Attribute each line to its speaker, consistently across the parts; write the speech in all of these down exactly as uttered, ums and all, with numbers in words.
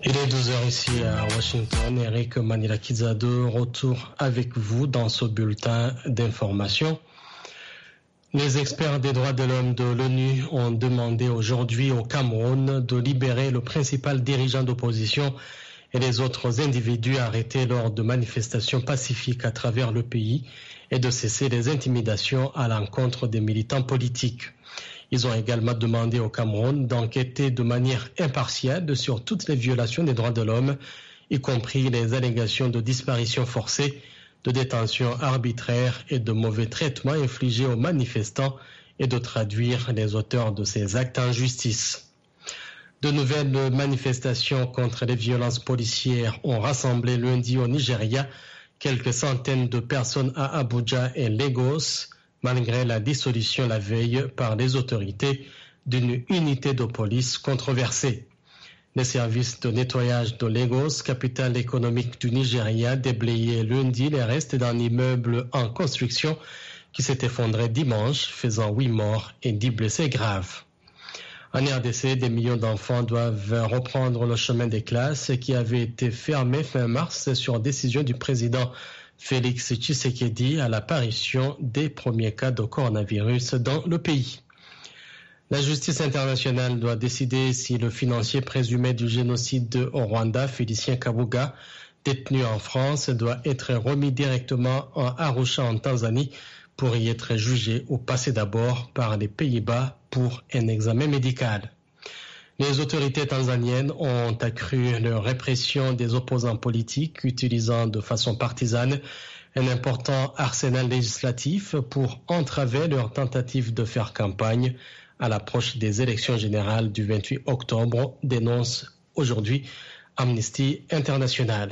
Speaker 1: Il est douze heures ici à Washington. Eric Manilakidza de retour avec vous dans ce bulletin d'information. Les experts des droits de l'homme de l'ONU ont demandé aujourd'hui au Cameroun de libérer le principal dirigeant d'opposition et les autres individus arrêtés lors de manifestations pacifiques à travers le pays et de cesser les intimidations à l'encontre des militants politiques. Ils ont également demandé au Cameroun d'enquêter de manière impartiale sur toutes les violations des droits de l'homme, y compris les allégations de disparition forcée, de détention arbitraire et de mauvais traitements infligés aux manifestants et de traduire les auteurs de ces actes en justice. De nouvelles manifestations contre les violences policières ont rassemblé lundi au Nigeria quelques centaines de personnes à Abuja et Lagos, malgré la dissolution la veille par les autorités d'une unité de police controversée. Les services de nettoyage de Lagos, capitale économique du Nigeria, déblayaient lundi les restes d'un immeuble en construction qui s'est effondré dimanche, faisant huit morts et dix blessés graves. En R D C, des millions d'enfants doivent reprendre le chemin des classes qui avait été fermé fin mars sur décision du président Félix Tshisekedi à l'apparition des premiers cas de coronavirus dans le pays. La justice internationale doit décider si le financier présumé du génocide au Rwanda, Félicien Kabuga, détenu en France, doit être remis directement en Arusha en Tanzanie pour y être jugé ou passer d'abord par les Pays-Bas pour un examen médical. Les autorités tanzaniennes ont accru leur répression des opposants politiques, utilisant de façon partisane un important arsenal législatif pour entraver leur tentative de faire campagne à l'approche des élections générales du vingt-huit octobre, dénonce aujourd'hui Amnesty International.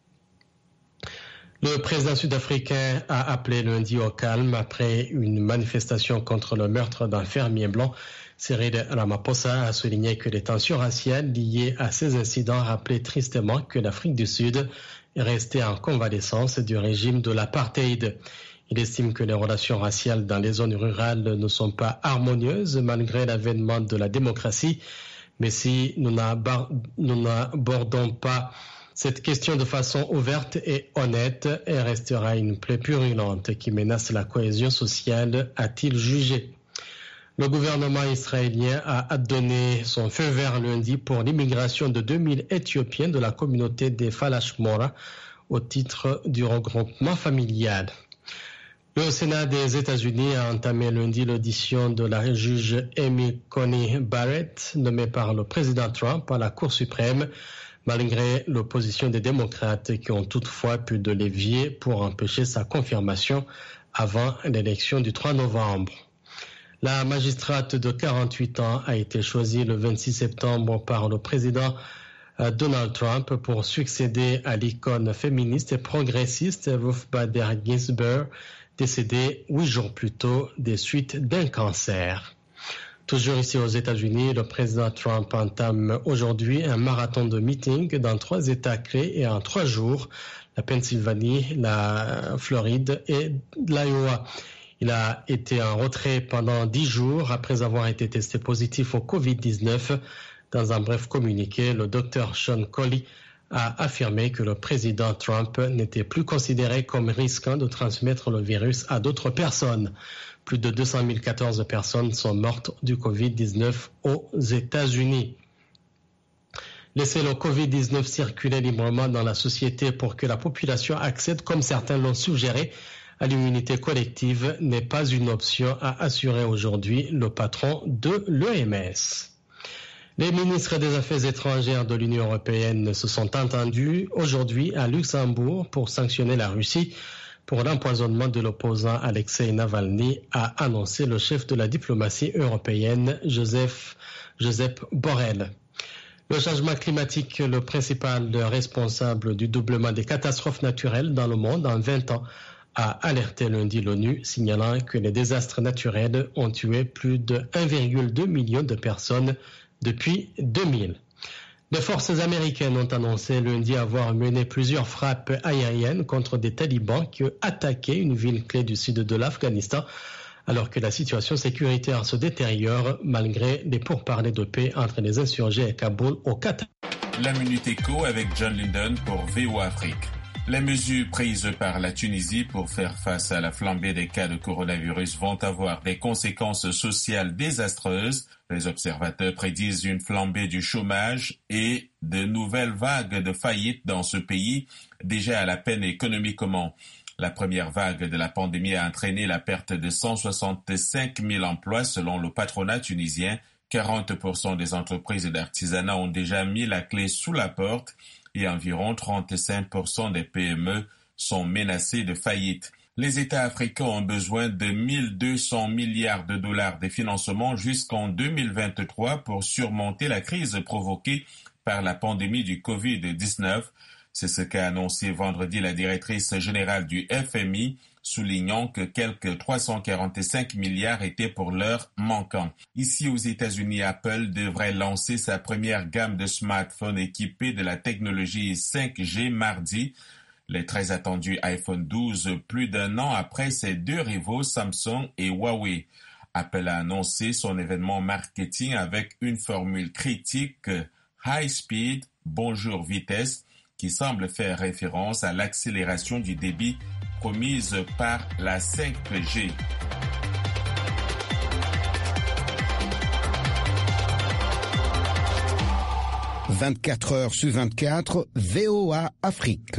Speaker 1: Le président sud-africain a appelé lundi au calme après une manifestation contre le meurtre d'un fermier blanc. Cyril Ramaphosa a souligné que les tensions raciales liées à ces incidents rappelaient tristement que l'Afrique du Sud est restée en convalescence du régime de l'apartheid. Il estime que les relations raciales dans les zones rurales ne sont pas harmonieuses malgré l'avènement de la démocratie. Mais si nous n'abordons pas cette question de façon ouverte et honnête, elle restera une plaie purulente qui menace la cohésion sociale, a-t-il jugé. Le gouvernement israélien a donné son feu vert lundi pour l'immigration de deux mille Éthiopiens de la communauté des Falashmora au titre du regroupement familial. Le Sénat des États-Unis a entamé lundi l'audition de la juge Amy Coney Barrett, nommée par le président Trump à la Cour suprême, malgré l'opposition des démocrates qui ont toutefois pu de levier pour empêcher sa confirmation avant l'élection du trois novembre. La magistrate de quarante-huit ans a été choisie le vingt-six septembre par le président Donald Trump pour succéder à l'icône féministe et progressiste Ruth Bader Ginsburg, décédée huit jours plus tôt des suites d'un cancer. Toujours ici aux États-Unis, le président Trump entame aujourd'hui un marathon de meetings dans trois États clés et en trois jours, la Pennsylvanie, la Floride et l'Iowa. Il a été en retrait pendant dix jours après avoir été testé positif au covid dix-neuf. Dans un bref communiqué, le docteur Sean Colley a affirmé que le président Trump n'était plus considéré comme risquant de transmettre le virus à d'autres personnes. Plus de deux cent mille quatorze personnes sont mortes du covid dix-neuf aux États-Unis. Laisser le covid dix-neuf circuler librement dans la société pour que la population accède, comme certains l'ont suggéré, à l'immunité collective n'est pas une option, a assuré aujourd'hui le patron de l'O M S. Les ministres des Affaires étrangères de l'Union européenne se sont entendus aujourd'hui à Luxembourg pour sanctionner la Russie pour l'empoisonnement de l'opposant Alexei Navalny, a annoncé le chef de la diplomatie européenne, Joseph, Joseph Borrell. Le changement climatique, le principal responsable du doublement des catastrophes naturelles dans le monde en vingt ans, a alerté lundi l'ONU, signalant que les désastres naturels ont tué plus de un virgule deux million de personnes depuis deux mille. Les forces américaines ont annoncé lundi avoir mené plusieurs frappes aériennes contre des talibans qui ont attaqué une ville clé du sud de l'Afghanistan, alors que la situation sécuritaire se détériore malgré les pourparlers de paix entre les insurgés et Kaboul au Qatar.
Speaker 2: La Minute Éco avec John Linden pour V O A Afrique. Les mesures prises par la Tunisie pour faire face à la flambée des cas de coronavirus vont avoir des conséquences sociales désastreuses. Les observateurs prédisent une flambée du chômage et de nouvelles vagues de faillites dans ce pays, déjà à la peine économiquement. La première vague de la pandémie a entraîné la perte de cent soixante-cinq mille emplois selon le patronat tunisien. quarante pour cent des entreprises d'artisanat ont déjà mis la clé sous la porte et environ trente-cinq pour cent des P M E sont menacées de faillite. Les États africains ont besoin de mille deux cents milliards de dollars de financement jusqu'en deux mille vingt-trois pour surmonter la crise provoquée par la pandémie du covid dix-neuf. C'est ce qu'a annoncé vendredi la directrice générale du F M I, soulignant que quelques trois cent quarante-cinq milliards étaient pour l'heure manquants. Ici aux États-Unis, Apple devrait lancer sa première gamme de smartphones équipés de la technologie cinq G mardi. Les très attendus iPhone douze, plus d'un an après ses deux rivaux Samsung et Huawei. Apple a annoncé son événement marketing avec une formule critique High Speed, bonjour vitesse, qui semble faire référence à l'accélération du débit promise par la cinq G.
Speaker 3: vingt-quatre heures sur vingt-quatre, V O A Afrique.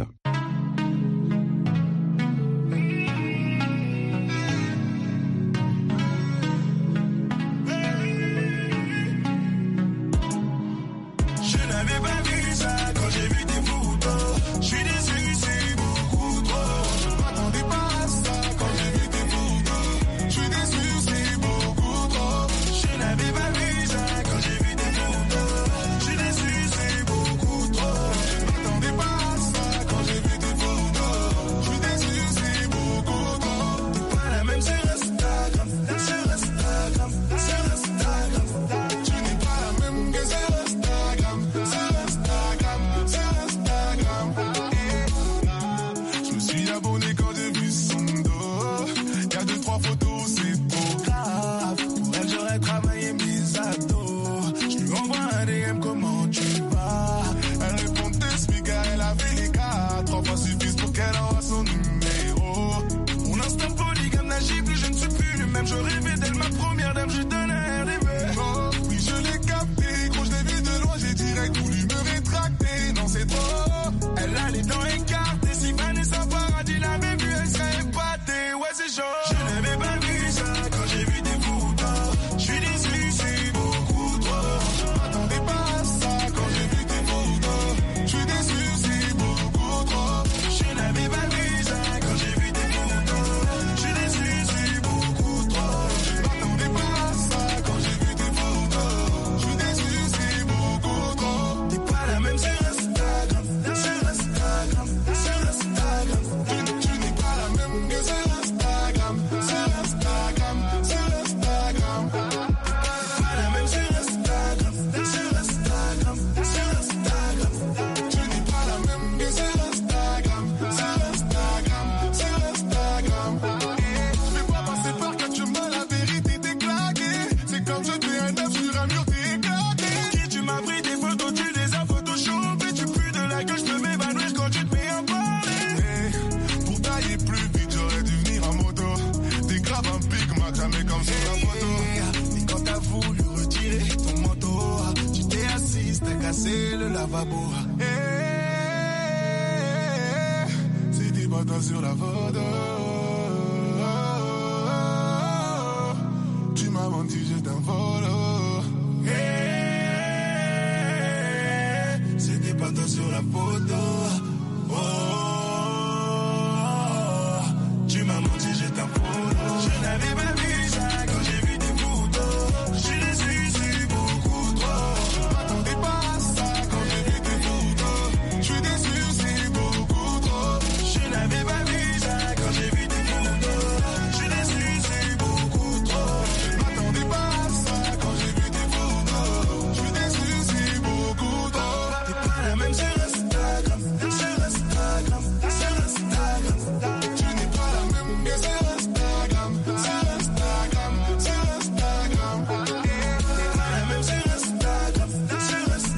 Speaker 4: C'est le lavabo. Hey, c'était pas toi sur la photo. Tu m'as menti, je t'en follow. Hey, c'était pas toi sur la photo.